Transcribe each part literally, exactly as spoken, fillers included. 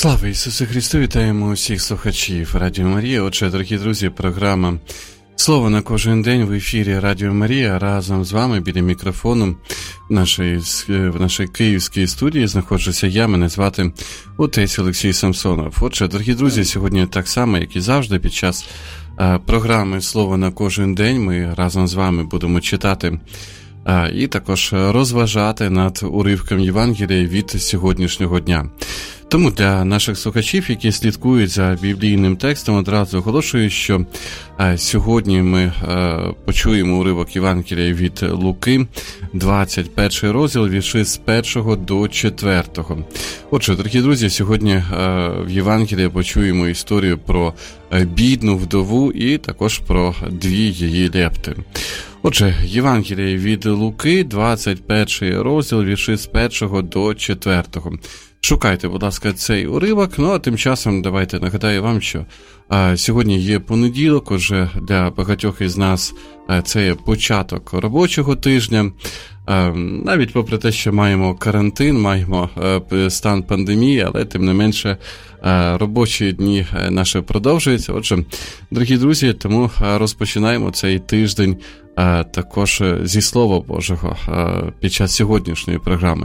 Слава Ісусу Христу! Вітаємо усіх слухачів Радіо Марія. Отже, дорогі друзі, програма «Слово на кожен день» в ефірі Радіо Марія. Разом з вами біля мікрофону в нашій, в нашій київській студії знаходжуся я, мене звати отець Олексій Самсонов. Отже, дорогі друзі, сьогодні так само, як і завжди, під час а, програми «Слово на кожен день» ми разом з вами будемо читати а, і також розважати над уривком Євангелія від сьогоднішнього дня. Тому для наших слухачів, які слідкують за біблійним текстом, одразу оголошую, що а, сьогодні ми а, почуємо уривок Євангелія від Луки, двадцять перший розділ, вірші з першого до четвертого. Отже, дорогі друзі, сьогодні а, в Євангелії почуємо історію про бідну вдову і також про дві її лепти. Отже, Євангелія від Луки, двадцять перший розділ, вірші з першого до четвертого. Шукайте, будь ласка, цей уривок. Ну, а тим часом давайте нагадаю вам, що а, сьогодні є понеділок, отже, для багатьох із нас а, це є початок робочого тижня. А, навіть попри те, що маємо карантин, маємо а, стан пандемії, але тим не менше а, робочі дні наші продовжуються. Отже, дорогі друзі, тому а, розпочинаємо цей тиждень а, також зі Слова Божого а, під час сьогоднішньої програми.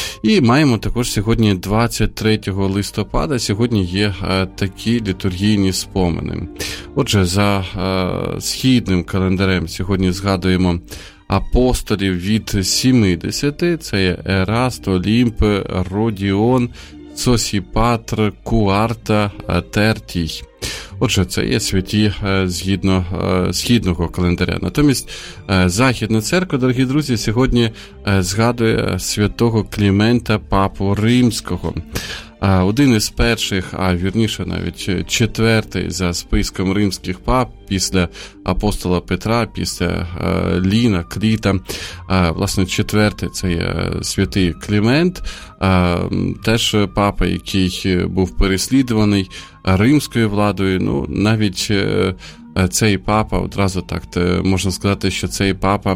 І маємо також сьогодні двадцять третього листопада, сьогодні є а, такі літургійні спомини. Отже, за а, східним календарем сьогодні згадуємо апостолів від сімдесяти, це є Ераст, Олімп, Родіон, Сосіпатр, Куарта, Тертій. Отже, це є святі згідно східного календаря. Натомість Західна церква, дорогі друзі, сьогодні згадує святого Клімента Папу Римського. Один із перших, а вірніше навіть четвертий за списком римських пап після апостола Петра, після Ліна, Кліта. Власне, четвертий це є святий Клімент, теж папа, який був переслідуваний римською владою. Ну, навіть цей папа, одразу так можна сказати, що цей папа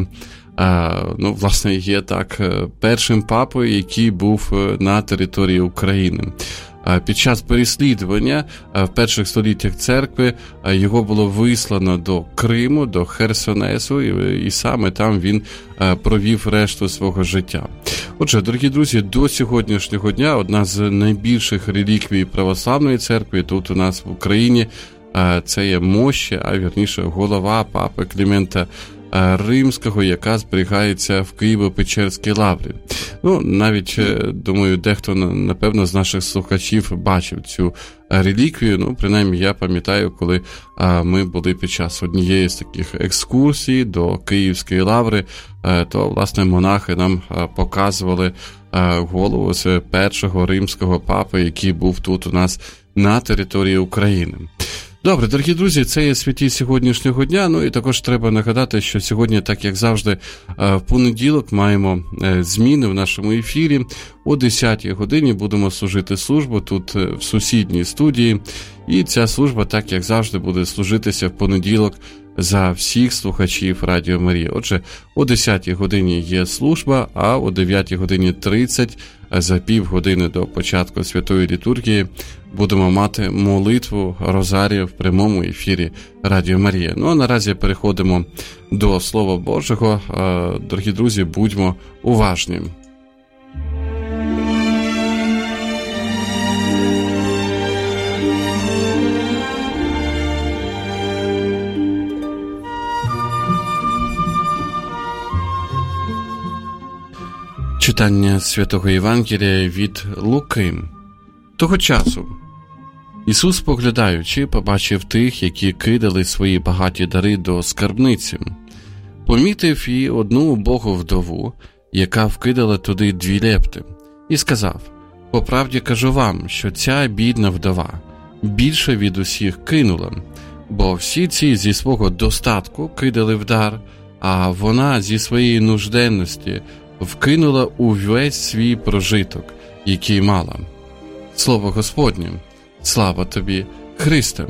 А, ну, власне, є так першим папою, який був на території України. А, під час переслідування а, в перших століттях церкви а, його було вислано до Криму, до Херсонесу, і, і саме там він а, провів решту свого життя. Отже, дорогі друзі, до сьогоднішнього дня одна з найбільших реліквій православної церкви тут у нас в Україні а, це є мощі, а вірніше голова папи Клімента Римського, яка зберігається в Києво-Печерській лаврі. Ну, навіть, думаю, дехто, напевно, з наших слухачів бачив цю реліквію. Ну, принаймні, я пам'ятаю, коли а, ми були під час однієї з таких екскурсій до Київської лаври, а, то, власне, монахи нам а, показували а, голову з першого римського папи, який був тут у нас на території України. Добре, дорогі друзі, це є святі сьогоднішнього дня, ну і також треба нагадати, що сьогодні, так як завжди, в понеділок маємо зміни в нашому ефірі. О десятій годині будемо служити службу тут в сусідній студії, і ця служба, так як завжди, буде служитися в понеділок за всіх слухачів Радіо Марія. Отже, о десятій годині є служба, а о дев'ятій годині тридцять, за півгодини до початку святої літургії, будемо мати молитву Розарію в прямому ефірі Радіо Марія. Ну, а наразі переходимо до Слова Божого. Дорогі друзі, будьмо уважні. Читання Святого Євангелія від Луки. Того часу Ісус, поглядаючи, побачив тих, які кидали свої багаті дари до скарбниці. Помітив і одну убогу вдову, яка вкидала туди дві лепти, і сказав: «По правді кажу вам, що ця бідна вдова більше від усіх кинула, бо всі ці зі свого достатку кидали в дар, а вона зі своєї нужденності вкинула увесь свій прожиток, який мала». Слово Господнє. Слава тобі, Христе!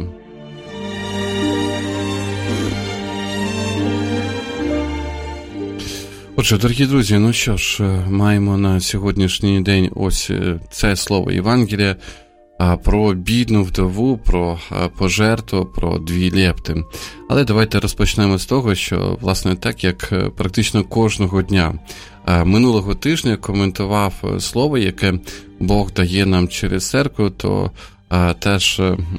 Отже, дорогі друзі, ну що ж, маємо на сьогоднішній день ось це слово Євангелія. про бідну вдову, про пожертву, про дві лепти. Але давайте розпочнемо з того, що, власне, так як практично кожного дня минулого тижня коментував слово, яке Бог дає нам через церкву, то теж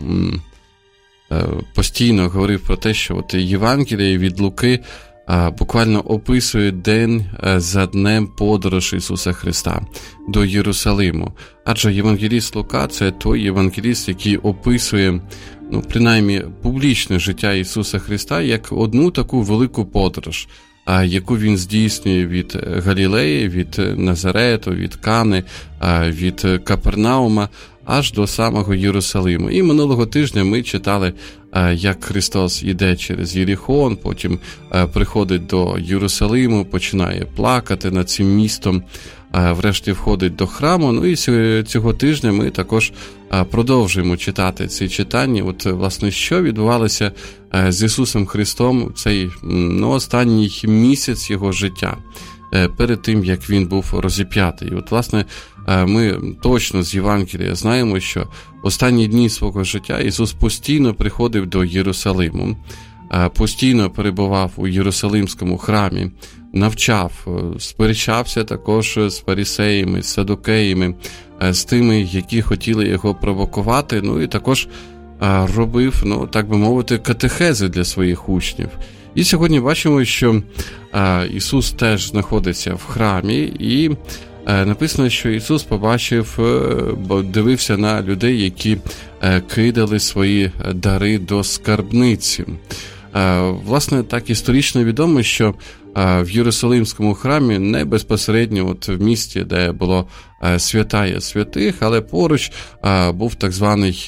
постійно говорив про те, що от Євангеліє від Луки буквально описує день за днем подорож Ісуса Христа до Єрусалиму. Адже євангеліст Лука – це той євангеліст, який описує, ну, принаймні, публічне життя Ісуса Христа як одну таку велику подорож, яку він здійснює від Галілеї, від Назарету, від Кани, від Капернаума, аж до самого Єрусалиму. І минулого тижня ми читали, як Христос йде через Єріхон, потім приходить до Єрусалиму, починає плакати над цим містом, врешті входить до храму. Ну і цього тижня ми також продовжуємо читати ці читання. От, власне, що відбувалося з Ісусом Христом в цей, ну, останній місяць його життя, перед тим, як він був розіп'ятий. От, власне, ми точно з Євангелія знаємо, що останні дні свого життя Ісус постійно приходив до Єрусалиму, постійно перебував у Єрусалимському храмі, навчав, сперечався також з фарисеями, з садукеями, з тими, які хотіли його провокувати, ну і також робив, ну, так би мовити, катехези для своїх учнів. І сьогодні бачимо, що Ісус теж знаходиться в храмі, і написано, що Ісус побачив, бо дивився на людей, які кидали свої дари до скарбниці. Власне, так історично відомо, що в Єрусалимському храмі не безпосередньо от в місті, де було святая святих, але поруч був так званий,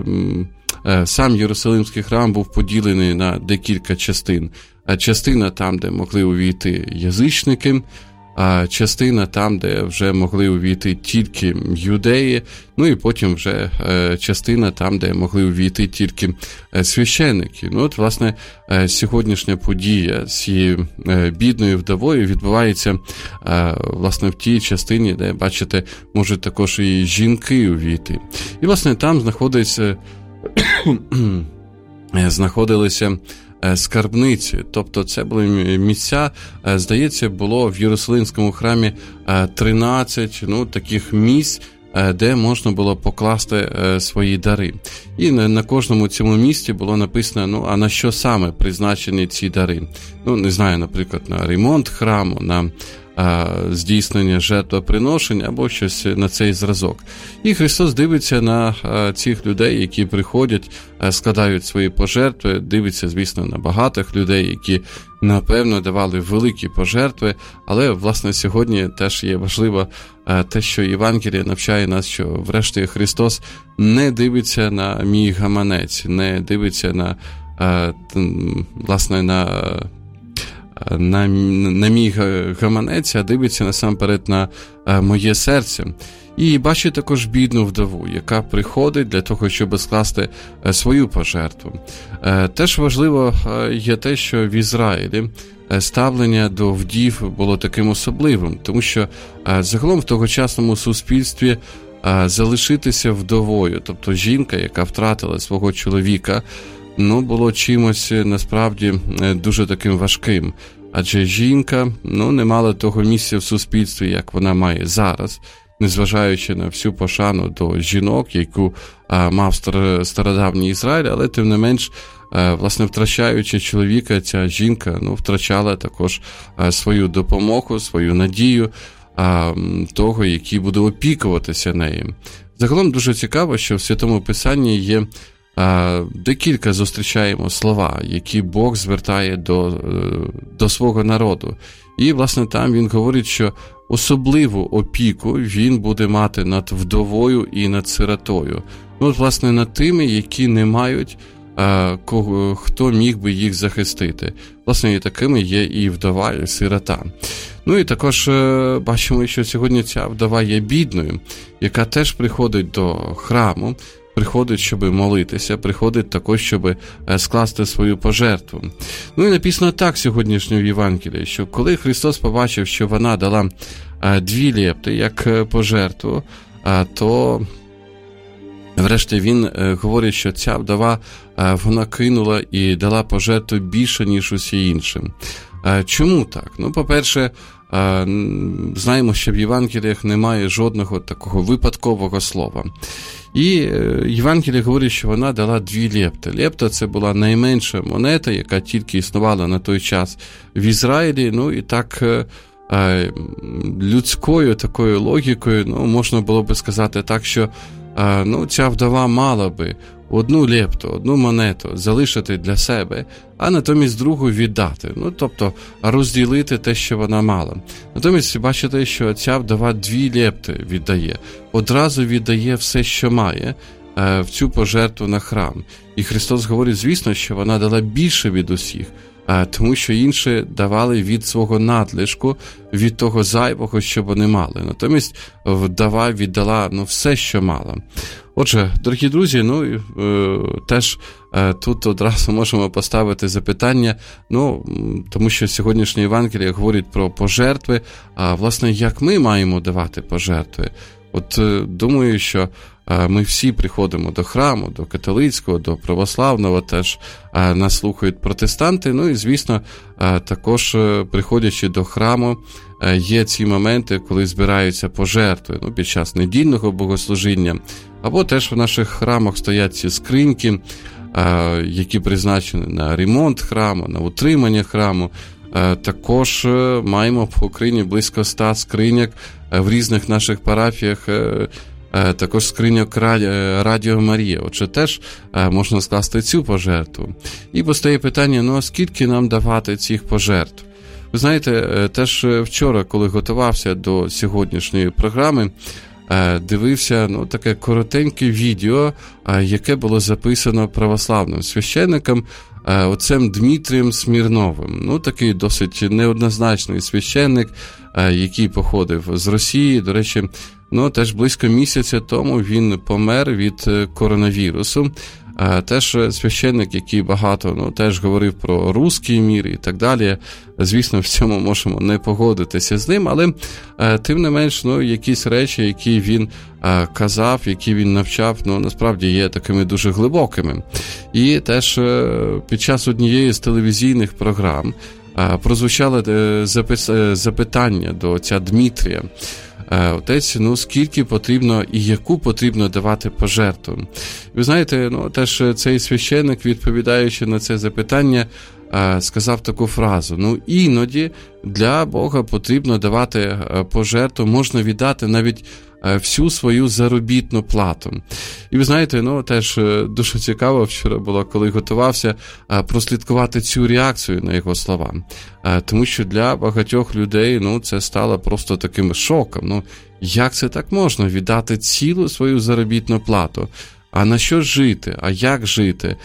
сам Єрусалимський храм був поділений на декілька частин. Частина там, де могли увійти язичники, а частина там, де вже могли увійти тільки юдеї, ну і потім вже частина там, де могли увійти тільки священники. Ну от, власне, сьогоднішня подія з цією бідною вдовою відбувається, власне, в тій частині, де, бачите, можуть також і жінки увійти. І, власне, там знаходиться, знаходилися скарбниці, тобто це були місця, здається, було в Єрусалимському храмі тринадцять, ну, таких місць, де можна було покласти свої дари. І на кожному цьому місці було написано, ну, а на що саме призначені ці дари. Ну, не знаю, наприклад, на ремонт храму, на здійснення жертвоприношень або щось на цей зразок. І Христос дивиться на цих людей, які приходять, складають свої пожертви, дивиться, звісно, на багатих людей, які, напевно, давали великі пожертви, але, власне, сьогодні теж є важливо те, що Євангеліє навчає нас, що, врешті, Христос не дивиться на мій гаманець, не дивиться на, власне, на На, на мій гаманець, а дивиться насамперед на моє серце. І бачить також бідну вдову, яка приходить для того, щоб скласти свою пожертву. Теж важливо є те, що в Ізраїлі ставлення до вдів було таким особливим, тому що загалом в тогочасному суспільстві залишитися вдовою, тобто жінка, яка втратила свого чоловіка, ну, було чимось, насправді, дуже таким важким. Адже жінка, ну, не мала того місця в суспільстві, як вона має зараз, незважаючи на всю пошану до жінок, яку а, мав стар, стародавній Ізраїль, але, тим не менш, а, власне, втрачаючи чоловіка, ця жінка, ну, втрачала також а, свою допомогу, свою надію а, того, який буде опікуватися нею. Загалом дуже цікаво, що в Святому Писанні є декілька зустрічаємо слова, які Бог звертає до, до свого народу. І, власне, там він говорить, що особливу опіку він буде мати над вдовою і над сиротою. Ну, от, власне, над тими, які не мають, а, кого, хто міг би їх захистити. Власне, і такими є і вдова, і сирота. Ну, і також е, бачимо, що сьогодні ця вдова є бідною, яка теж приходить до храму, приходить, щоб молитися, приходить також, щоб скласти свою пожертву. Ну і написано так сьогоднішньо в Євангелії, що коли Христос побачив, що вона дала дві лепти як пожертву, то Врешті він е, говорить, що ця вдова, е, вона кинула і дала пожертву більше, ніж усі інші. Е, чому так? Ну, по-перше, е, знаємо, що в Євангеліях немає жодного такого випадкового слова. І е, Євангеліє говорить, що вона дала дві лепти. Лепта – це була найменша монета, яка тільки існувала на той час в Ізраїлі. Ну, і так... Е, людською такою логікою, ну, можна було би сказати так, що ну, ця вдова мала би одну лепту, одну монету залишити для себе, а натомість другу віддати. Ну, тобто розділити те, що вона мала. Натомість бачите, що ця вдова дві лепти віддає. Одразу віддає все, що має, в цю пожертву на храм. І Христос говорить, звісно, що вона дала більше від усіх, тому що інші давали від свого надлишку, від того зайвого, що вони мали. Натомість вдова віддала ну, все, що мала. Отже, дорогі друзі, ну, е, теж е, тут одразу можемо поставити запитання, ну, тому що сьогоднішнє Євангеліє говорить про пожертви, а, власне, як ми маємо давати пожертви? От е, думаю, що ми всі приходимо до храму, до католицького, до православного, теж нас слухають протестанти. Ну і, звісно, також приходячи до храму, є ці моменти, коли збираються пожертви, ну, під час недільного богослужіння. Або теж в наших храмах стоять ці скриньки, які призначені на ремонт храму, на утримання храму. Також маємо в Україні близько ста скриньок в різних наших парафіях, також скриньок Радіо Марія. Отже, теж можна скласти цю пожертву. І постає питання, ну, а скільки нам давати цих пожертв? Ви знаєте, теж вчора, коли готувався до сьогоднішньої програми, дивився ну, таке коротеньке відео, яке було записано православним священником, отцем Дмитрієм Смірновим. Ну, такий досить неоднозначний священник, який походив з Росії. До речі, ну, теж близько місяця тому він помер від коронавірусу. Теж священник, який багато ну, теж говорив про руський мір і так далі. Звісно, в цьому можемо не погодитися з ним, але тим не менш, ну, якісь речі, які він казав, які він навчав, ну, насправді є такими дуже глибокими. І теж під час однієї з телевізійних програм прозвучало запитання до отця Дмитрія. Отець, ну, скільки потрібно і яку потрібно давати пожертву? Ви знаєте, ну, теж цей священник, відповідаючи на це запитання, сказав таку фразу, ну, іноді для Бога потрібно давати пожертву, можна віддати навіть всю свою заробітну плату. І ви знаєте, ну, теж дуже цікаво вчора було, коли готувався, прослідкувати цю реакцію на його слова. Тому що для багатьох людей, ну, це стало просто таким шоком. Ну, як це так можна віддати цілу свою заробітну плату? А на що жити? А як жити?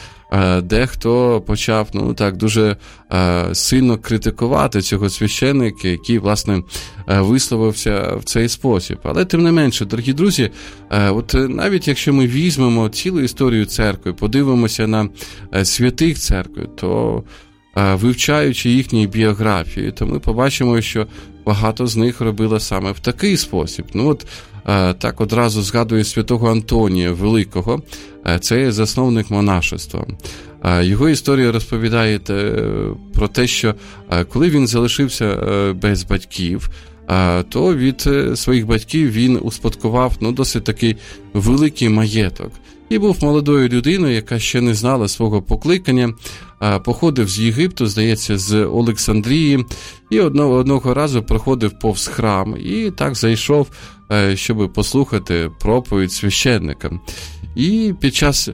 Дехто почав, ну, так, дуже сильно критикувати цього священника, який, власне, висловився в цей спосіб. Але, тим не менше, дорогі друзі, от навіть якщо ми візьмемо цілу історію церкви, подивимося на святих церкви, то, вивчаючи їхні біографії, то ми побачимо, що багато з них робило саме в такий спосіб. Ну, от, так одразу згадую святого Антонія Великого, це є засновник монашества. Його історія розповідає про те, що коли він залишився без батьків, то від своїх батьків він успадкував ну, досить такий великий маєток. І був молодою людиною, яка ще не знала свого покликання, походив з Єгипту, здається, з Олександрії, і одного, одного разу проходив повз храм, і так зайшов, щоб послухати проповідь священника. І під час,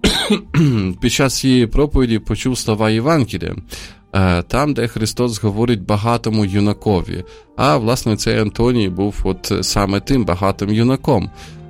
під час цієї проповіді почув слова Євангелія, там, де Христос говорить багатому юнакові. А, власне, цей Антоній був от саме тим багатим юнаком.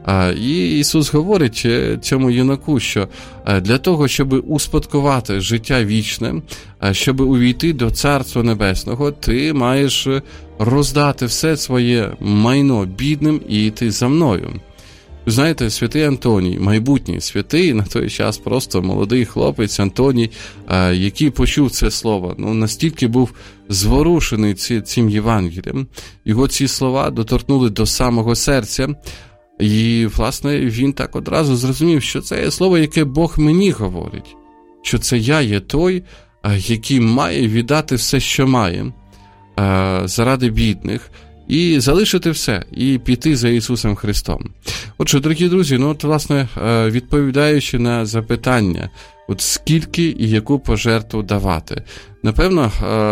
І Ісус говорить цьому юнаку, що для того, щоб успадкувати життя вічне, щоб увійти до Царства Небесного, ти маєш роздати все своє майно бідним і йти за мною. Знаєте, святий Антоній, майбутній святий, на той час просто молодий хлопець Антоній, який почув це слово, ну, настільки був зворушений цим Євангелієм, його ці слова доторкнули до самого серця, І, власне, він так одразу зрозумів, що це є слово, яке Бог мені говорить, що це я є той, який має віддати все, що має, заради бідних, і залишити все, і піти за Ісусом Христом. Отже, дорогі друзі, ну от, власне, відповідаючи на запитання, от скільки і яку пожертву давати, напевно,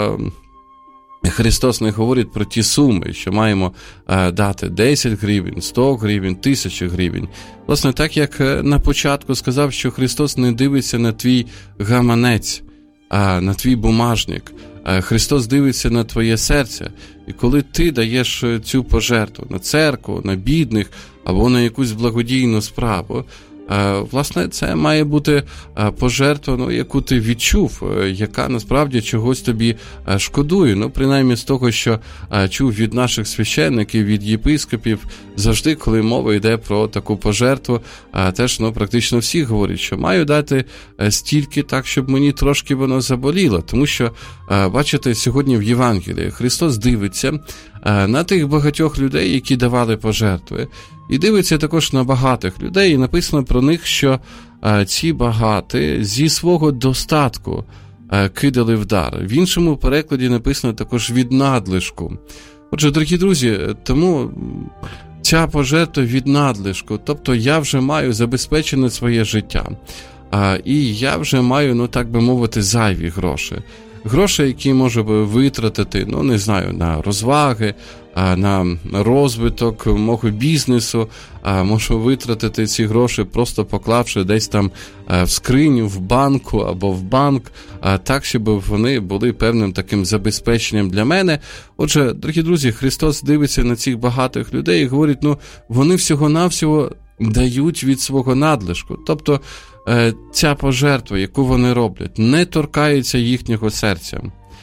Христос не говорить про ті суми, що маємо дати десять гривень, сто гривень, тисячу гривень. Власне, так як на початку сказав, що Христос не дивиться на твій гаманець, а на твій бумажник. Христос дивиться на твоє серце. І коли ти даєш цю пожертву на церкву, на бідних або на якусь благодійну справу, власне, це має бути пожертва, ну, яку ти відчув, яка насправді чогось тобі шкодує. Ну, принаймні з того, що чув від наших священників, від єпископів, завжди, коли мова йде про таку пожертву, теж, ну, практично всі говорять, що маю дати стільки так, щоб мені трошки воно заболіло. Тому що, бачите, сьогодні в Євангелії Христос дивиться на тих багатьох людей, які давали пожертви, і дивиться також на багатих людей, і написано про них, що а, ці багаті зі свого достатку а, кидали в дар. В іншому перекладі написано також від надлишку. Отже, дорогі друзі, тому ця пожертва від надлишку, тобто я вже маю забезпечене своє життя, а, і я вже маю, ну так би мовити, зайві гроші. Гроші, які можу витратити, ну, не знаю, на розваги, на розвиток мого бізнесу, можу витратити ці гроші, просто поклавши десь там в скриню, в банку або в банк, так, щоб вони були певним таким забезпеченням для мене. Отже, дорогі друзі, Христос дивиться на цих багатих людей і говорить, ну, вони всього-навсього дають від свого надлишку. Тобто, ця пожертва, яку вони роблять, не торкається їхнього серця.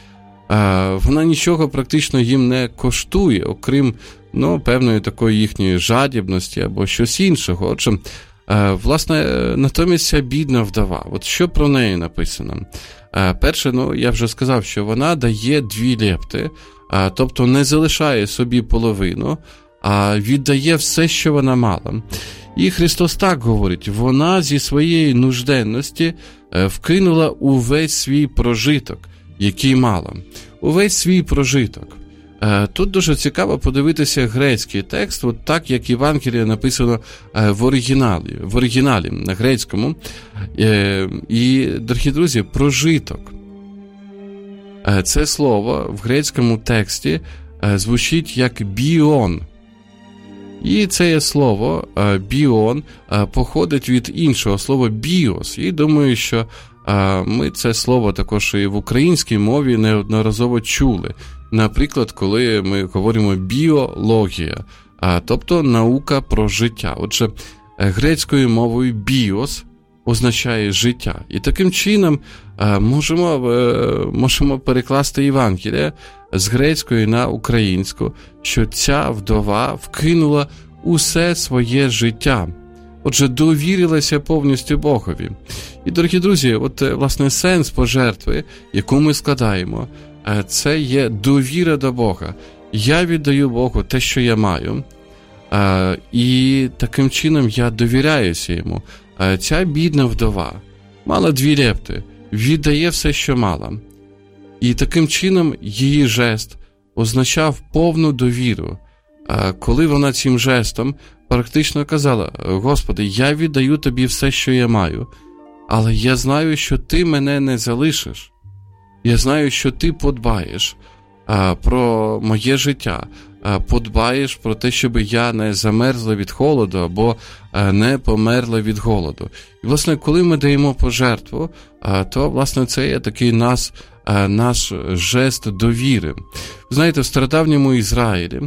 Вона нічого практично їм не коштує, окрім, ну, певної такої їхньої жадібності або щось іншого. Отже, власне, натомість ця бідна вдова. От що про неї написано? Перше, ну, я вже сказав, що вона дає дві лепти, тобто не залишає собі половину, а віддає все, що вона мала. І Христос так говорить, вона зі своєї нужденності вкинула увесь свій прожиток, який мала. Увесь свій прожиток. Тут дуже цікаво подивитися грецький текст, от так, як Євангеліє написано в оригіналі, в оригіналі на грецькому. І, дорогі друзі, прожиток. Це слово в грецькому тексті звучить як біон. І це слово біон походить від іншого слова біос. І думаю, що ми це слово також і в українській мові неодноразово чули. Наприклад, коли ми говоримо біологія, тобто наука про життя. Отже, грецькою мовою біос означає життя. І таким чином можемо, можемо перекласти Євангеліє з грецької на українську, що ця вдова вкинула усе своє життя. Отже, довірилася повністю Богові. І, дорогі друзі, от, власне, сенс пожертви, яку ми складаємо, це є довіра до Бога. Я віддаю Богу те, що я маю, і таким чином я довіряюся йому. Ця бідна вдова мала дві лепти, віддає все, що мала. І таким чином її жест означав повну довіру. Коли вона цим жестом практично казала, Господи, я віддаю Тобі все, що я маю, але я знаю, що Ти мене не залишиш. Я знаю, що Ти подбаєш а, про моє життя, а, подбаєш про те, щоб я не замерзла від холоду або а, не померла від голоду. І, власне, коли ми даємо пожертву, а, то, власне, це є такий нас, а, наш жест довіри. Знаєте, в стародавньому Ізраїлі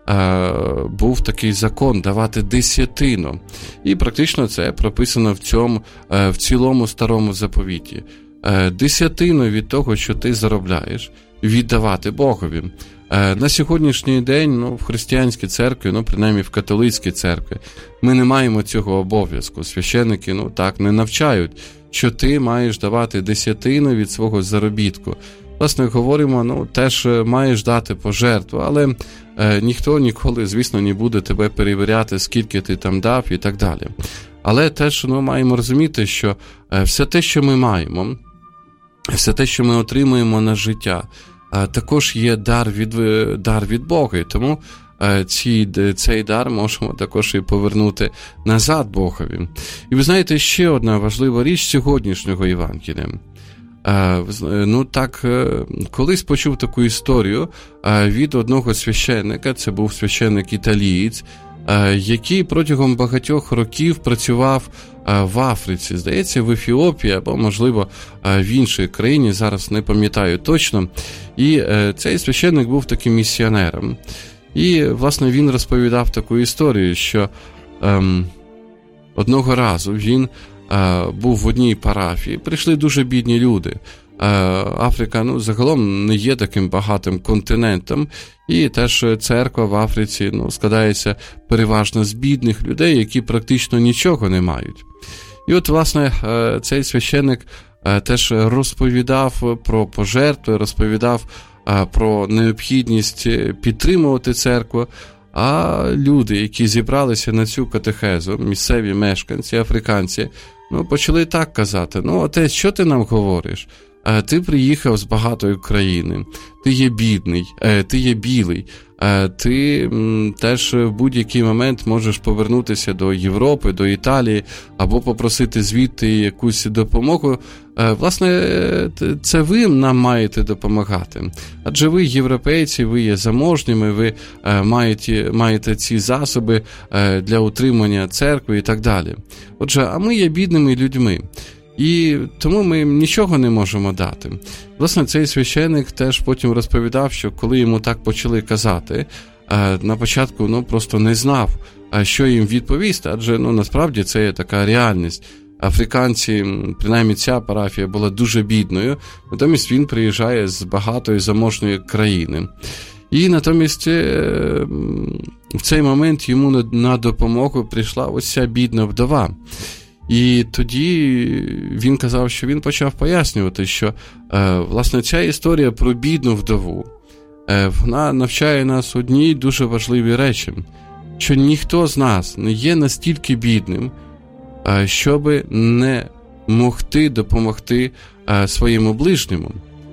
був такий закон давати десятину. І практично це прописано в цьому, в цілому старому заповіті. Десятину від того, що ти заробляєш, віддавати Богові. На сьогоднішній день, ну, в християнській церкві, ну, принаймні в католицькій церкві, ми не маємо цього обов'язку. Священники, ну, так не навчають, що ти маєш давати десятину від свого заробітку. власне, говоримо, ну, теж маєш дати пожертву, але е, ніхто ніколи, звісно, не буде тебе перевіряти, скільки ти там дав і так далі. Але теж, ну, маємо розуміти, що е, все те, що ми маємо, все те, що ми отримуємо на життя, е, також є дар від, дар від Бога, і тому е, ці, цей дар можемо також і повернути назад Богові. І ви знаєте, ще одна важлива річ сьогоднішнього Євангелія. Ну так, колись почув таку історію від одного священника, це був священник італієць, який протягом багатьох років працював в Африці, здається, в Ефіопії або, можливо, в іншій країні, зараз не пам'ятаю точно. І цей священник був таким місіонером. І, власне, він розповідав таку історію, що ем, одного разу він був в одній парафії, прийшли дуже бідні люди. Африка, ну, загалом не є таким багатим континентом, і теж церква в Африці, ну, складається переважно з бідних людей, які практично нічого не мають. І от, власне, цей священник теж розповідав про пожертви, розповідав про необхідність підтримувати церкву, а люди, які зібралися на цю катехезу, місцеві мешканці, африканці, ну, почали так казати: ну, отець, що ти нам говориш? Ти приїхав з багатої країни, ти є бідний, ти є білий, ти теж в будь-який момент можеш повернутися до Європи, до Італії, або попросити звідти якусь допомогу. Власне, це ви нам маєте допомагати. Адже ви європейці, ви є заможніми, ви маєте, маєте ці засоби для утримання церкви і так далі. Отже, а ми є бідними людьми. І тому ми нічого не можемо дати. Власне, цей священик теж потім розповідав, що коли йому так почали казати, на початку, ну, просто не знав, що їм відповісти, адже, ну, насправді це є така реальність. Африканці, принаймні ця парафія була дуже бідною, натомість він приїжджає з багатої заможної країни. І натомість в цей момент йому на допомогу прийшла ось ця бідна вдова. І тоді він казав, що він почав пояснювати, що, е, власне, ця історія про бідну вдову, е, вона навчає нас одній дуже важливій речі, що ніхто з нас не є настільки бідним, е, щоби не могти допомогти е, своєму ближньому.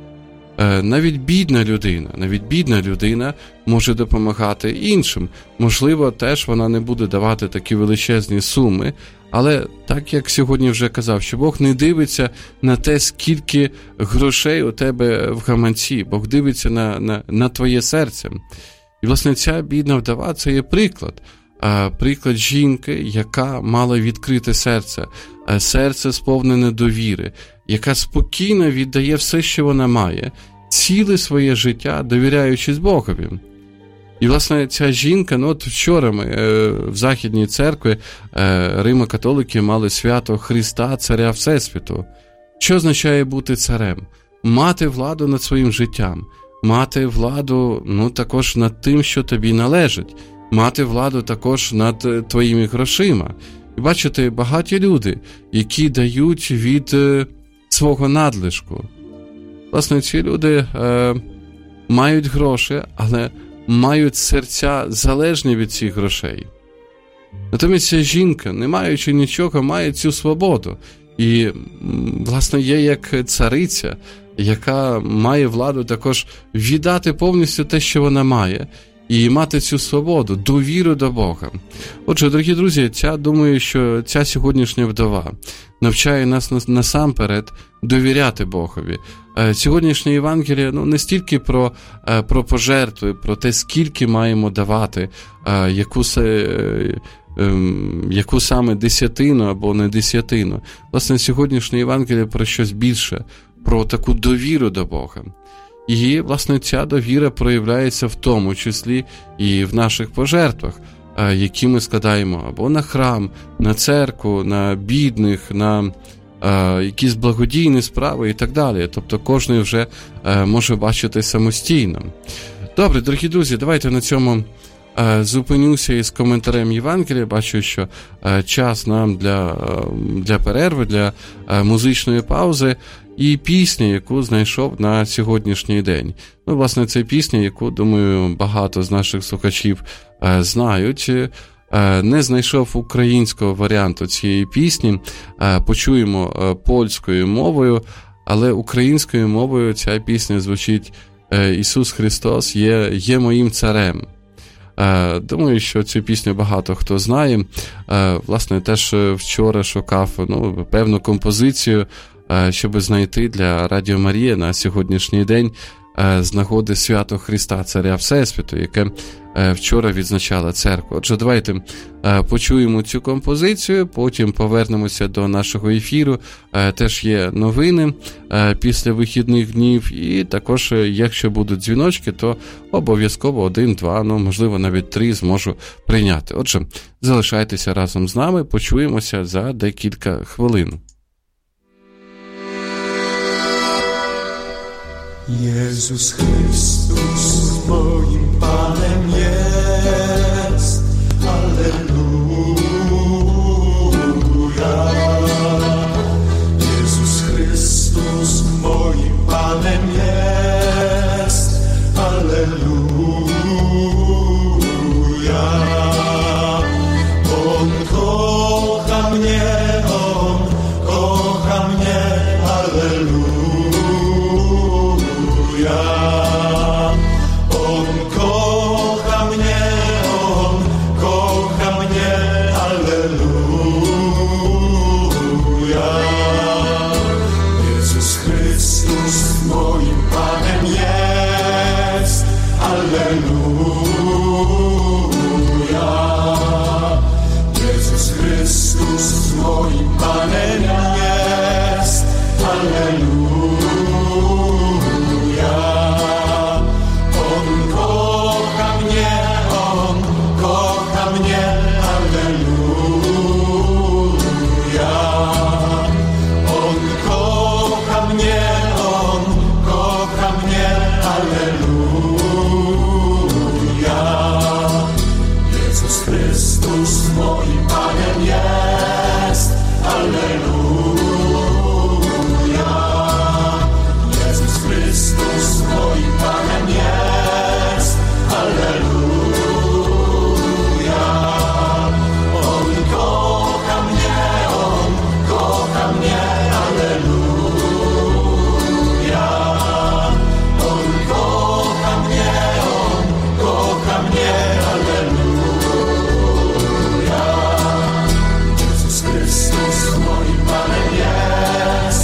Е, навіть бідна людина, навіть бідна людина може допомагати іншим. Можливо, теж вона не буде давати такі величезні суми, але так, як сьогодні вже казав, що Бог не дивиться на те, скільки грошей у тебе в гаманці. Бог дивиться на, на, на твоє серце. І, власне, ця бідна вдова – це є приклад. А, приклад жінки, яка мала відкрите серце, а, серце сповнене довіри, яка спокійно віддає все, що вона має, ціле своє життя, довіряючись Богові. І, власне, ця жінка, ну от вчора ми е, в Західній церкві е, Римо-католики мали свято Христа, Царя Всесвіту. Що означає бути царем? Мати владу над своїм життям, мати владу, ну, також над тим, що тобі належить, мати владу також над твоїми грошима. І бачите, багаті люди, які дають від е, свого надлишку. Власне, ці люди е, мають гроші, але мають серця залежні від цих грошей. Натомість ця жінка, не маючи нічого, має цю свободу. І, власне, є як цариця, яка має владу також віддати повністю те, що вона має, і мати цю свободу, довіру до Бога. Отже, дорогі друзі, ця, думаю, що ця сьогоднішня вдова навчає нас насамперед довіряти Богові. Сьогоднішнє Євангеліє, ну, не стільки про, про пожертви, про те, скільки маємо давати, яку, яку саме десятину або не десятину. Власне, сьогоднішнє Євангеліє про щось більше, про таку довіру до Бога. І, власне, ця довіра проявляється в тому числі і в наших пожертвах, які ми складаємо або на храм, на церкву, на бідних, на а, якісь благодійні справи і так далі. Тобто кожен вже а, може бачити самостійно. Добре, дорогі друзі, давайте на цьому а, зупинюся із коментарем Євангелія. Бачу, що а, час нам для, а, для перерви, для а, музичної паузи. і пісня, яку знайшов на сьогоднішній день. Ну, власне, це пісня, яку, думаю, багато з наших слухачів е, знають. Е, не знайшов українського варіанту цієї пісні, е, почуємо е, польською мовою, але українською мовою ця пісня звучить е, «Ісус Христос є, є моїм царем». Е, думаю, що цю пісню багато хто знає. Е, власне, теж вчора шукав ну, певну композицію, е, щоб знайти для Радіо Марія на сьогоднішній день е, з нагоди свято Христа Царя Всесвіту, яке е, вчора відзначала церква. Отже, давайте е, почуємо цю композицію, потім повернемося до нашого ефіру. Е, теж є новини е, після вихідних днів, і також, е, якщо будуть дзвіночки, то обов'язково один, два, ну, можливо, навіть три зможу прийняти. Отже, залишайтеся разом з нами, почуємося за декілька хвилин. Jezus Chrystus moim Panem jest, Alleluja. Jezus Chrystus moim Panem jest, Alleluja. On kocha mnie, On kocha mnie, Alleluja. On kocha mnie, On kocha mnie, Alleluja. Jezus Chrystus moim Panem jest, Alleluja. Jezus Chrystus moim Panem jest, Alleluja. Moim Panem jest, Alleluja. Jezus Chrystus moim Panem jest, Alleluja. On kocha mnie, On kocha mnie, Alleluja. On kocha mnie, On kocha mnie, Alleluja. Chrystus moim Panem jest,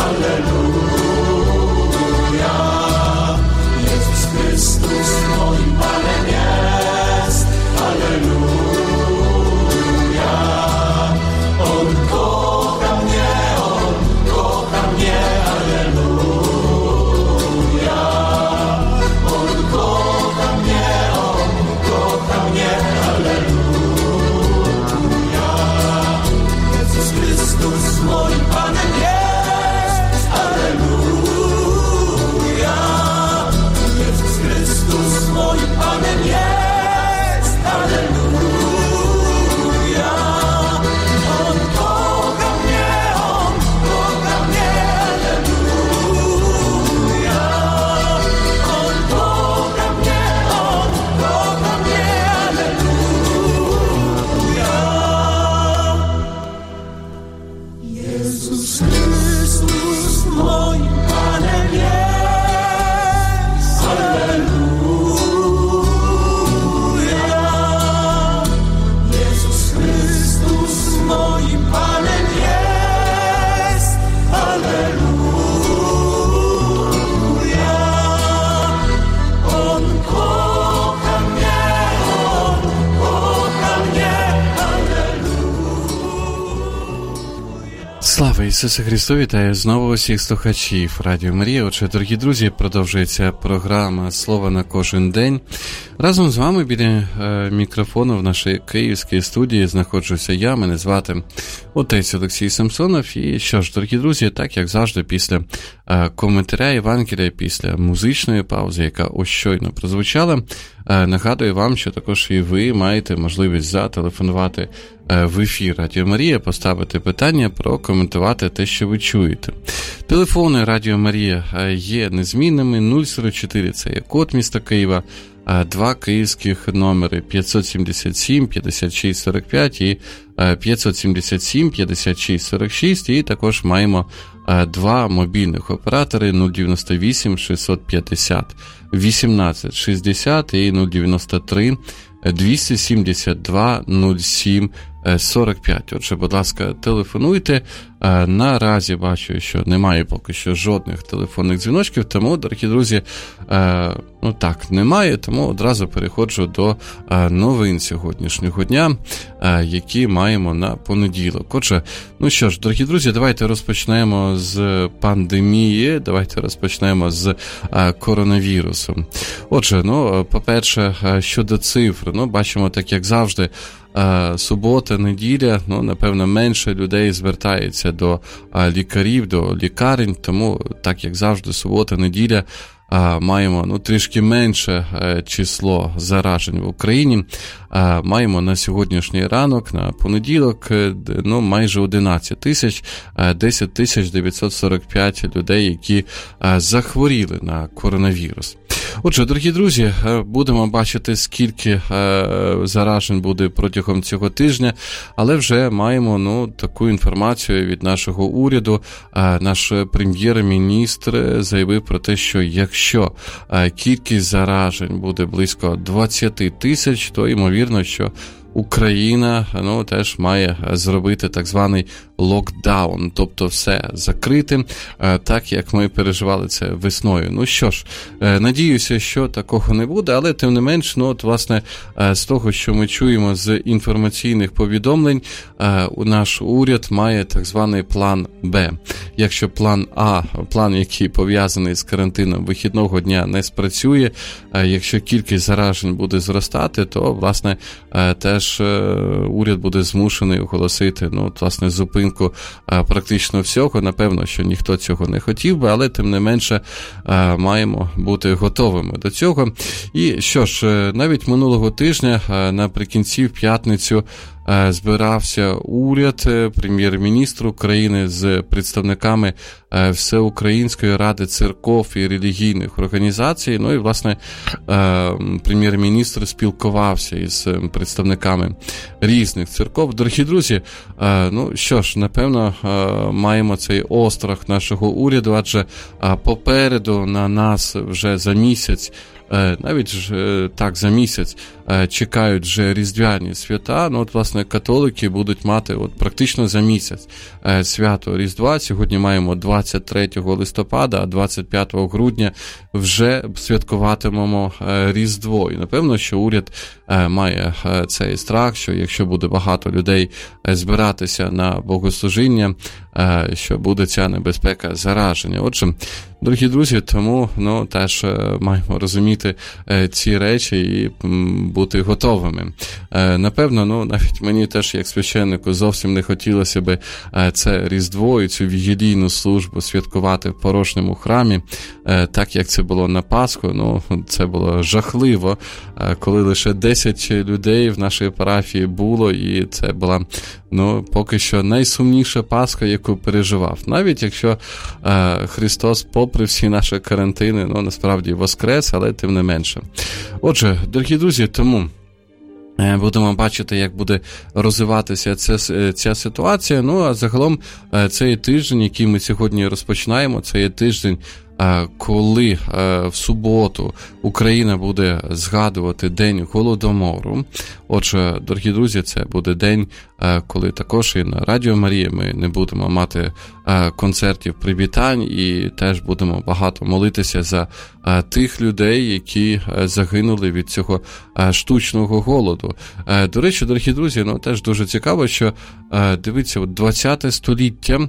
Alleluja. Jezus Chrystus moim Panem jest, Alleluja. On kocha mnie, On kocha mnie, Alleluja. On kocha mnie, On kocha mnie, Alleluja. Jezus Chrystus moim Panem jest, Alleluja. Jezus Chrystus moim Panem jest, Alleluja. On kocha mnie, On kocha mnie, Alleluja. On kocha mnie, On kocha mnie, Alleluja. Jezus Chrystus moim Panem jest, Alleluja. Jezus Chrystus moim Panem jest, Alleluja. On kocha mnie, On kocha mnie, Alleluja. Слава Ісусу Христу! Вітаю знову усіх слухачів Радіо Марія. Отже, дорогі друзі, продовжується програма «Слово на кожен день». Разом з вами біля е, мікрофону в нашій київській студії знаходжуся я, мене звати отець Олексій Самсонов. І що ж, дорогі друзі, так як завжди після е, коментаря Євангелія, після музичної паузи, яка ось щойно прозвучала, е, нагадую вам, що також і ви маєте можливість зателефонувати е, в ефір Радіо Марія, поставити питання, прокоментувати передавати те, що ви чуєте. Телефони Радіо Марія є незмінними. нуль сорок чотири – це є код міста Києва, два київських номери п'ятсот сімдесят сім п'ятдесят шість сорок п'ять і п'ятсот сімдесят сім п'ятдесят шість сорок шість, і також маємо два мобільних оператори нуль дев'яносто вісім шістсот п'ятдесят вісімнадцять шістдесят і нуль дев'яносто три двісті сімдесят два нуль сім сорок п'ять. Отже, будь ласка, телефонуйте. Наразі бачу, що немає поки що жодних телефонних дзвіночків, тому, дорогі друзі, ну так, немає, тому одразу переходжу до новин сьогоднішнього дня, які маємо на понеділок. Отже, ну що ж, дорогі друзі, давайте розпочнемо з пандемії, давайте розпочнемо з коронавірусу. Отже, ну, по-перше, щодо цифр, ну, бачимо, так як завжди, субота, неділя, ну, напевно, менше людей звертається до лікарів, до лікарень, тому, так як завжди, субота, неділя, маємо, ну, трішки менше число заражень в Україні. Маємо на сьогоднішній ранок, на понеділок, ну, майже одинадцять тисяч, десять тисяч дев'ятсот сорок п'ять людей, які захворіли на коронавірус. Отже, дорогі друзі, будемо бачити, скільки заражень буде протягом цього тижня, але вже маємо, ну, таку інформацію від нашого уряду. Наш прем'єр-міністр заявив про те, що якщо кількість заражень буде близько двадцять тисяч, то ймовірно, що Україна, ну, теж має зробити так званий локдаун, тобто все закрити, так як ми переживали це весною. Ну що ж, надіюся, що такого не буде, але тим не менш, ну, от, власне, з того, що ми чуємо з інформаційних повідомлень, наш уряд має так званий план Б. Якщо план А, план, який пов'язаний з карантином вихідного дня, не спрацює, якщо кількість заражень буде зростати, то, власне, теж уряд буде змушений оголосити, ну, от, власне, зупинку практично всього. Напевно, що ніхто цього не хотів би, але тим не менше маємо бути готовими до цього. І що ж, навіть минулого тижня, наприкінці в п'ятницю, збирався уряд, прем'єр-міністр України з представниками Всеукраїнської ради церков і релігійних організацій. Ну і, власне, прем'єр-міністр спілкувався із представниками різних церков. Дорогі друзі, ну що ж, напевно, маємо цей острах нашого уряду, адже попереду на нас вже за місяць, навіть ж так за місяць чекають вже різдвяні свята. Ну, от, власне, католики будуть мати от практично за місяць свято Різдва. Сьогодні маємо двадцять третього листопада, а двадцять п'ятого грудня вже святкуватимемо Різдво. І, напевно, що уряд має цей страх, що якщо буде багато людей збиратися на богослужіння, що буде ця небезпека зараження. Отже, дорогі друзі, тому, ну, теж маємо розуміти ці речі і бути готовими. Напевно, ну, навіть мені теж, як священнику, зовсім не хотілося би це Різдво і цю вігілійну службу святкувати в порожньому храмі, так як це було на Пасху. Ну, це було жахливо, коли лише десять людей в нашій парафії було, і це була, ну, поки що найсумніша Пасха, яку переживав. Навіть якщо е, Христос, попри всі наші карантини, ну, насправді воскрес, але тим не менше. Отже, дорогі друзі, тому будемо бачити, як буде розвиватися ця, ця ситуація. Ну, а загалом цей тиждень, який ми сьогодні розпочинаємо, це є тиждень, коли в суботу Україна буде згадувати День Голодомору. Отже, дорогі друзі, це буде день, коли також і на Радіо Марія ми не будемо мати концертів привітань і теж будемо багато молитися за тих людей, які загинули від цього штучного голоду. До речі, дорогі друзі, ну теж дуже цікаво, що, дивіться, двадцяте століття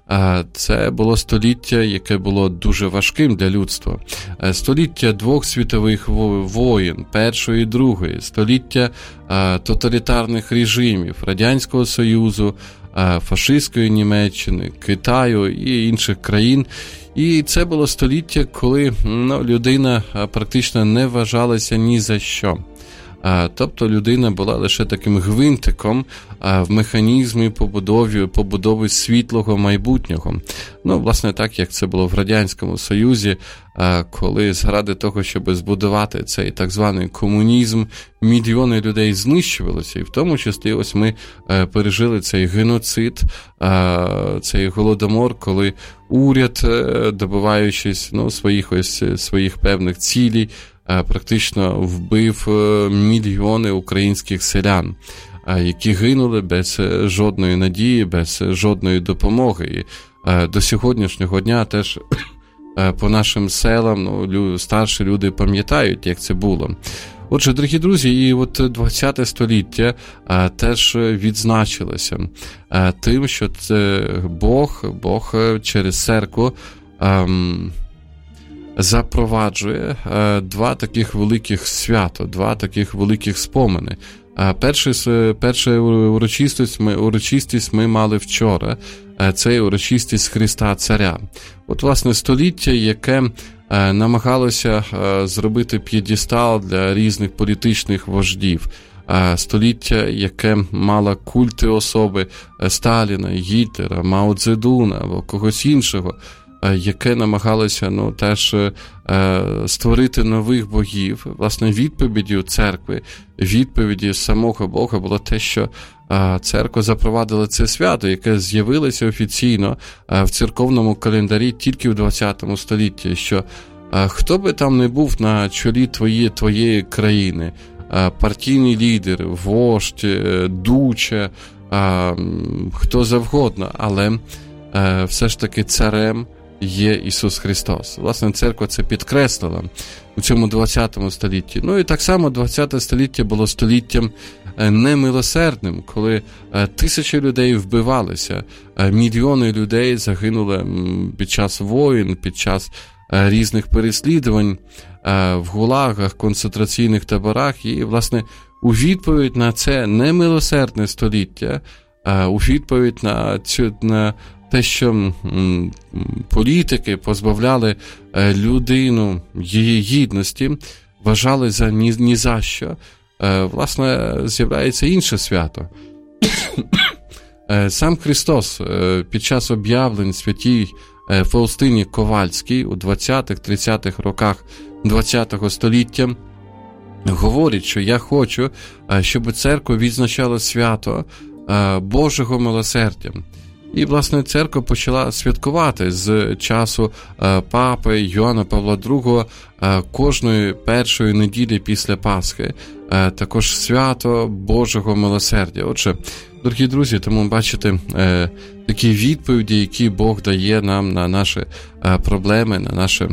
це було століття, яке було дуже важким для людства. Століття двох світових воєн, першої і другої, століття тоталітарних режимів, Радянського Союзу, фашистської Німеччини, Китаю і інших країн. І це було століття, коли, ну, людина практично не вважалася ні за що. Тобто людина була лише таким гвинтиком в механізмі побудови, побудови світлого майбутнього. Ну, власне, так, як це було в Радянському Союзі, коли заради того, щоб збудувати цей так званий комунізм, мільйони людей знищувалися, і в тому числі ось ми пережили цей геноцид, цей голодомор, коли уряд, добиваючись ну, своїх, ось, своїх певних цілей, практично вбив мільйони українських селян, які гинули без жодної надії, без жодної допомоги. І до сьогоднішнього дня теж по нашим селам ну, старші люди пам'ятають, як це було. Отже, дорогі друзі, і от ХХ століття а, теж відзначилося а, тим, що це Бог, Бог через церкву а, запроваджує а, два таких великих свято, два таких великих спомини. А, перше, перше урочистість, ми, урочистість ми мали вчора, а, це урочистість Христа Царя. От, власне, століття, яке намагалося зробити п'єдестал для різних політичних вождів. Століття, яке мало культи особи Сталіна, Гітлера, Мао Цзедуна або когось іншого, яке намагалося ну, теж створити нових богів. Власне, відповіддю церкви, відповіді самого Бога було те, що церква запровадила це свято, яке з'явилося офіційно в церковному календарі тільки в ХХ столітті, що хто би там не був на чолі твоєї, твоєї країни, партійний лідер, вождь, дуче, хто завгодно, але все ж таки царем є Ісус Христос. Власне, церква це підкреслила у цьому ХХ столітті. Ну і так само ХХ століття було століттям немилосердним, коли тисячі людей вбивалися, мільйони людей загинули під час воїн, під час різних переслідувань в гулагах, концентраційних таборах. І, власне, у відповідь на це немилосердне століття, у відповідь на, цю, на те, що політики позбавляли людину її гідності, вважали за ні, ні за що, власне, з'являється інше свято. Сам Христос під час об'явлень святій Фаустині Ковальській у двадцятих-тридцятих роках ХХ століття говорить, що я хочу, щоб церква відзначала свято Божого милосердя. І, власне, церква почала святкувати з часу папи Йоанна Павла другого кожної першої неділі після Пасхи, також свято Божого милосердя. Отже, дорогі друзі, тому бачите такі відповіді, які Бог дає нам на наші проблеми, на наше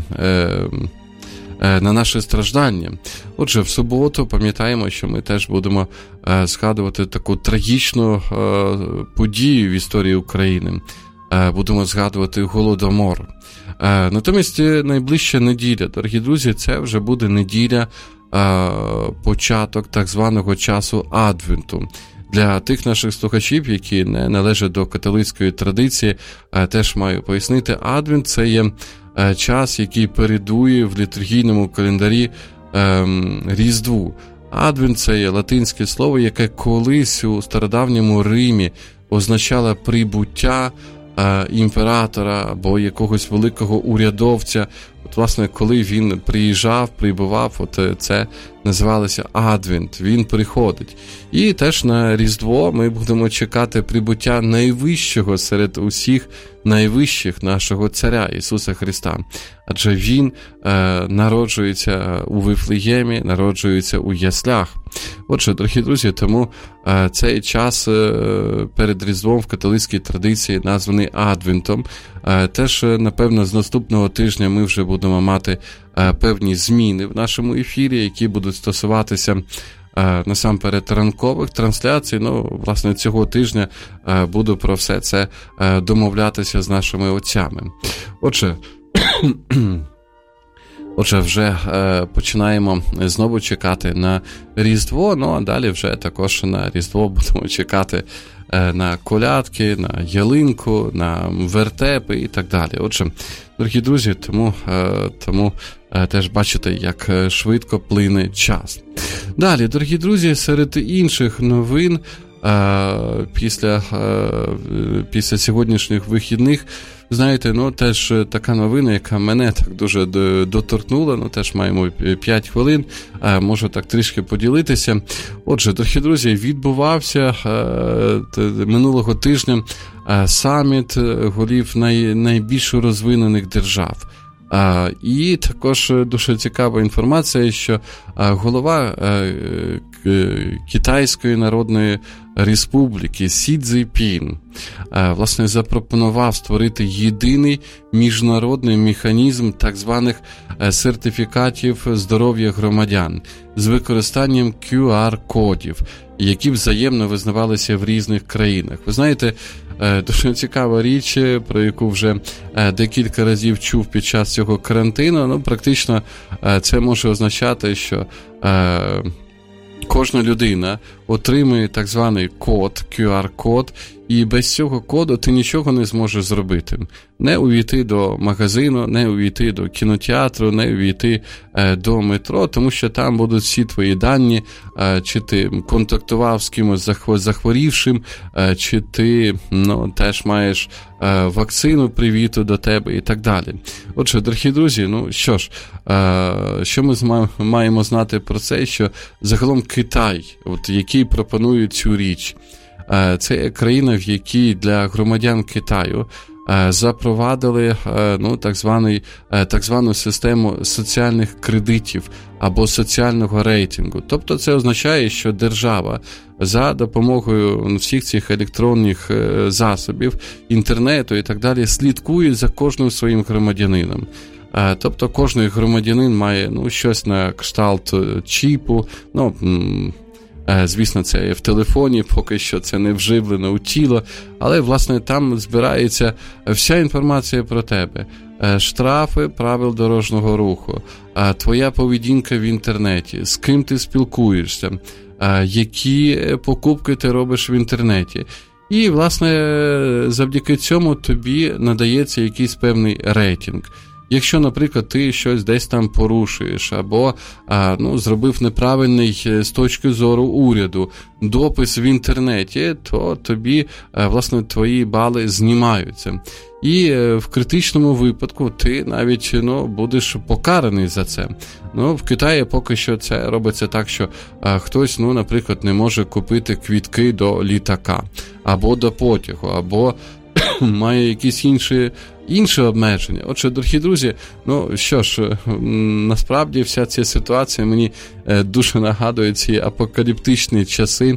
на наше страждання. Отже, в суботу пам'ятаємо, що ми теж будемо е, згадувати таку трагічну е, подію в історії України. Е, будемо згадувати Голодомор. Е, натомість найближча неділя, дорогі друзі, це вже буде неділя, е, початок так званого часу Адвенту. Для тих наших слухачів, які не належать до католицької традиції, е, теж маю пояснити, Адвент – це є час, який передує в літургійному календарі ем, Різдву. Адвент – це є латинське слово, яке колись у стародавньому Римі означало прибуття е, імператора або якогось великого урядовця. От, власне, коли він приїжджав, прибував, от це називалося Адвент, він приходить. І теж на Різдво ми будемо чекати прибуття найвищого серед усіх найвищих нашого царя Ісуса Христа. Адже Він е, народжується у Вифлеємі, народжується у яслях. Отже, дорогі друзі, тому е, цей час е, перед Різдвом в католицькій традиції названий Адвентом. Е, теж, напевно, з наступного тижня ми вже будемо мати е, певні зміни в нашому ефірі, які будуть стосуватися е, насамперед ранкових трансляцій. Ну, власне, цього тижня е, буду про все це е, домовлятися з нашими отцями. Отже, Отже, вже е, починаємо знову чекати на Різдво, ну а далі вже також на Різдво будемо чекати е, на колядки, на ялинку, на вертепи і так далі. Отже, дорогі друзі, тому, е, тому е, теж бачите, як швидко плине час. Далі, дорогі друзі, серед інших новин після, після сьогоднішніх вихідних, знаєте, ну, теж така новина, яка мене так дуже доторкнула, ну, теж маємо п'ять хвилин, можу так трішки поділитися. Отже, дорогі друзі, відбувався минулого тижня саміт голів най, найбільш розвинених держав. А, і також дуже цікава інформація, що а, голова а, Китайської Народної Республіки Сі Цзіньпін а, власне запропонував створити єдиний міжнародний механізм так званих сертифікатів здоров'я громадян з використанням кю ар-кодів, які взаємно визнавалися в різних країнах. Ви знаєте, дуже цікава річ, про яку вже декілька разів чув під час цього карантину. Ну, практично це може означати, що кожна людина отримує так званий код, кю ар-код, і без цього коду ти нічого не зможеш зробити. Не увійти до магазину, не увійти до кінотеатру, не увійти е, до метро, тому що там будуть всі твої дані, е, чи ти контактував з кимось захворівшим, е, чи ти ну, теж маєш е, вакцину привіту до тебе і так далі. Отже, дорогі друзі, ну що ж, е, що ми маємо знати про це, що загалом Китай, от, який пропонує цю річ, це країна, в якій для громадян Китаю запровадили ну, так, званий, так звану систему соціальних кредитів або соціального рейтингу. Тобто це означає, що держава за допомогою всіх цих електронних засобів, інтернету і так далі слідкує за кожним своїм громадянином. Тобто кожен громадянин має ну, щось на кшталт чіпу, ну, звісно, це є в телефоні, поки що це не вживлено у тіло, але, власне, там збирається вся інформація про тебе. Штрафи правил дорожнього руху, твоя поведінка в інтернеті, з ким ти спілкуєшся, які покупки ти робиш в інтернеті. І, власне, завдяки цьому тобі надається якийсь певний рейтинг. Якщо, наприклад, ти щось десь там порушуєш, або а, ну, зробив неправильний з точки зору уряду допис в інтернеті, то тобі, а, власне, твої бали знімаються. І а, в критичному випадку ти навіть ну, будеш покараний за це. Ну, в Китаї поки що це робиться так, що а, хтось, ну, наприклад, не може купити квітки до літака, або до потягу, або має якісь інші Інше обмеження. Отже, дорогі друзі, ну що ж, насправді вся ця ситуація мені дуже нагадує ці апокаліптичні часи,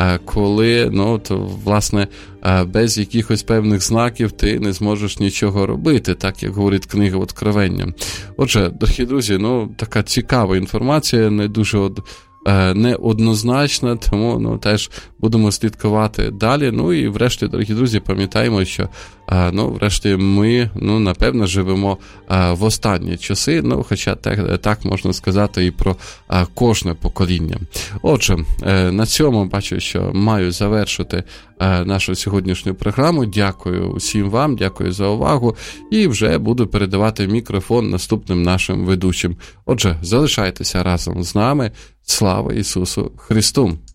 коли, ну, то, власне, без якихось певних знаків ти не зможеш нічого робити, так як говорить книга Откровення. Отже, дорогі друзі, ну, така цікава інформація, не дуже неоднозначна, тому ну, теж будемо слідкувати далі. Ну і врешті, дорогі друзі, пам'ятаємо, що ну, врешті ми, ну, напевно, живемо в останні часи, ну, хоча так, так можна сказати і про кожне покоління. Отже, на цьому бачу, що маю завершити нашу сьогоднішню програму. Дякую усім вам, дякую за увагу і вже буду передавати мікрофон наступним нашим ведучим. Отже, залишайтеся разом з нами. Слава Ісусу Христу!